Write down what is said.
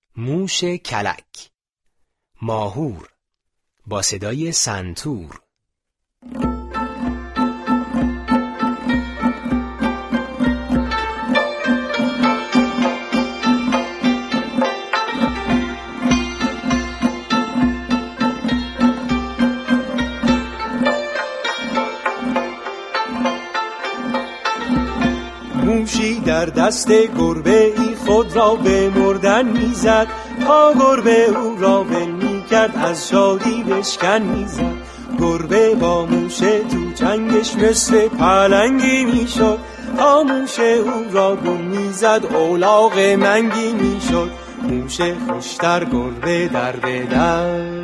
موش کلک. ماهور با صدای سنتور. موشی در دست گربه ای خود را به مردن میزد، تا گربه او را ول میکرد از شادی بشکن میزد. گربه با موش تو جنگش مثل پلنگی میشد، تا موش او را گم میزد اولاغ منگی میشد. موش خوشتر گربه در بدر.